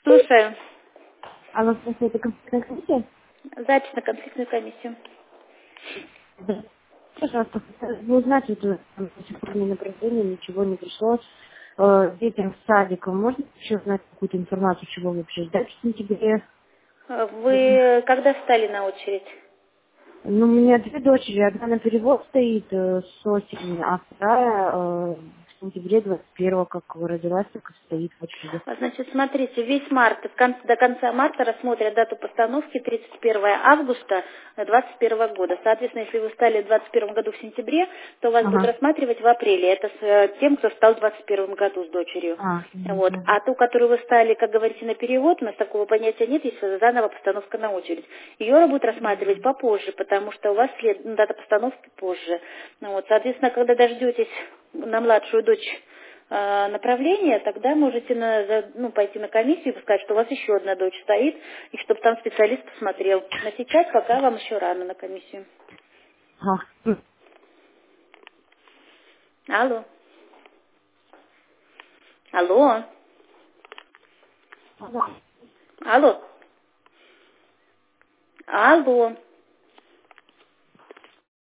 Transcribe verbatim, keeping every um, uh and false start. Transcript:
Слушаю. Алло, здравствуйте, это конфликтная комиссия? Запись на конфликтную комиссию. Да. Пожалуйста, хотелось бы узнать, вот э, там до сих пор ни направления, ничего не пришло. Э, детям в садик, можно еще узнать какую-то информацию, чего вообще ждать в сентябре? Вы когда встали на очередь? Ну, у меня две дочери, одна на перевод стоит э, с осени, а вторая э, в сентябре двадцать первого, как родилась, так и стоит в очереди. А, Значит, смотрите, весь март, в конце- до конца марта рассмотрят дату постановки тридцать первого августа двадцать первого года. Соответственно, если вы встали в двадцать первом году в сентябре, то вас будут Ага. рассматривать в апреле. Это с э, тем, кто встал в двадцать первом году с дочерью. А, Вот. угу. А ту, которую вы стали, как говорите, на перевод, у нас такого понятия нет, есть заново постановка на очередь. Ее будут рассматривать попозже, потому что у вас след... ну, дата постановки позже. Ну, вот. Соответственно, когда дождетесь на младшую дочь э, направления, тогда можете на, за- ну, пойти на комиссию и сказать, что у вас еще одна дочь стоит, и чтобы там специалист посмотрел. Но сейчас пока вам еще рано на комиссию. А. Алло. Алло. Алло. Алло. Алло.